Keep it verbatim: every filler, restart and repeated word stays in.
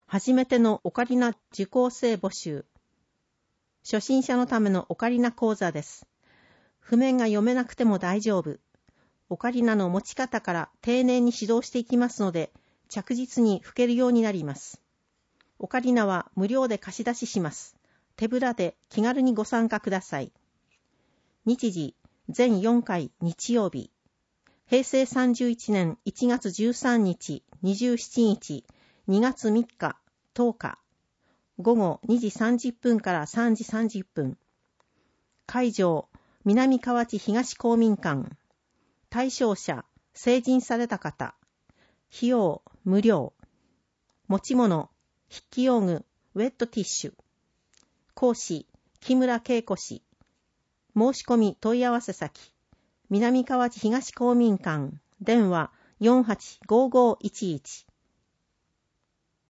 初めてのオカリナ受講生募集。初心者のためのオカリナ講座です。譜面が読めなくても大丈夫。オカリナの持ち方から丁寧に指導していきますので、着実に吹けるようになります。オカリナは無料で貸し出しします。手ぶらで気軽にご参加ください。日時、全よんかい日曜日。へいせいさんじゅういちねんいちがつじゅうさんにち、にじゅうしちにち、にがつみっか、とおか。ごごにじさんじゅっぷんからさんじさんじゅっぷん。会場、南河内東公民館。対象者、成人された方。費用、無料。持ち物、筆記用具、ウェットティッシュ。講師、木村恵子氏。申し込み問い合わせ先、南河内東公民館、電話よんはちごーごーいちいち。